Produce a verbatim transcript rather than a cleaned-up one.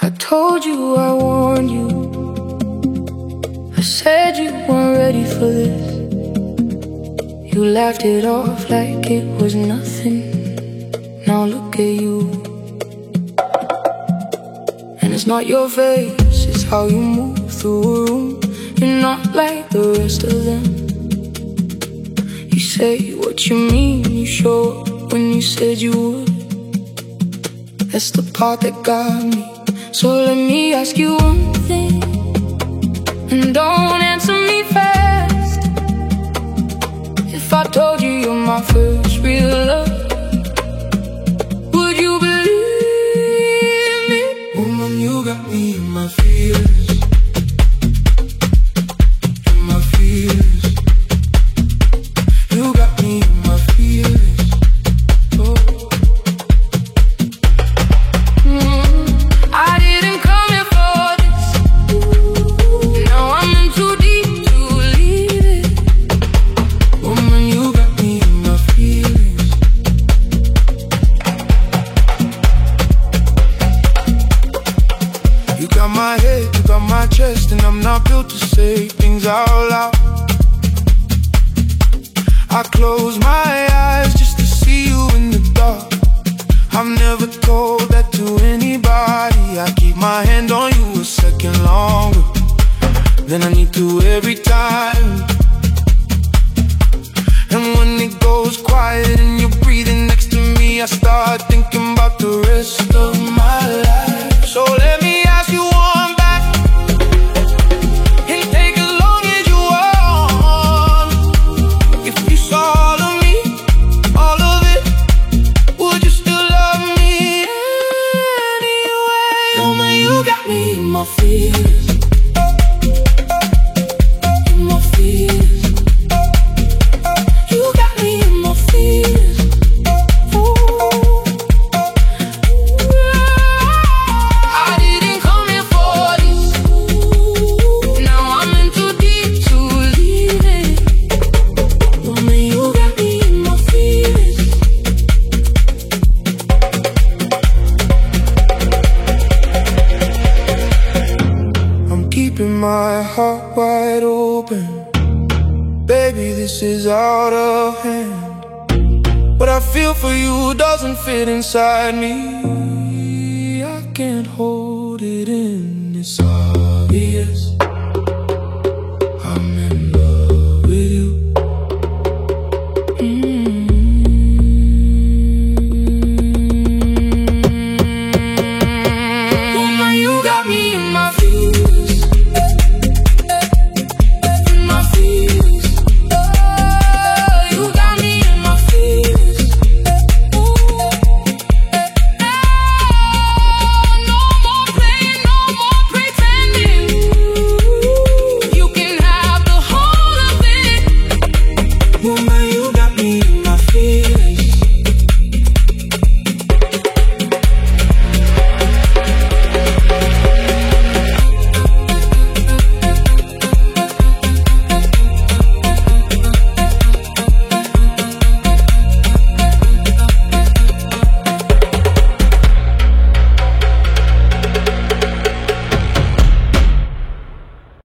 I told you, I warned you. I said you weren't ready for this. You laughed it off like it was nothing. Now look at you. And it's not your face, it's how you move through a room. You're not like the rest of them. You say what you mean, you show up when you said you would. That's the part that got me. So let me ask you one thing, and don't answer me fast. If I told you you're my first real love, would you believe me? Woman, you got me in my fears, in my fears. You got me in my fears. Oh. You got my head, you got my chest, and I'm not built to say things out loud. I close my eyes just to see you in the dark. I've never told that to anybody. I keep my hand on you a second longer than I need to every time. And when it goes quiet and you're breathing next to me, I start thinking about the rest of my life. So let me ask you one back, and take as long as you want. If you saw all of me, all of it, would you still love me anyway? Woman, you got me in my fears, in my fears. You got me in my fears. Keeping my heart wide open, baby, this is out of hand. What I feel for you doesn't fit inside me. I can't hold it in, it's obvious.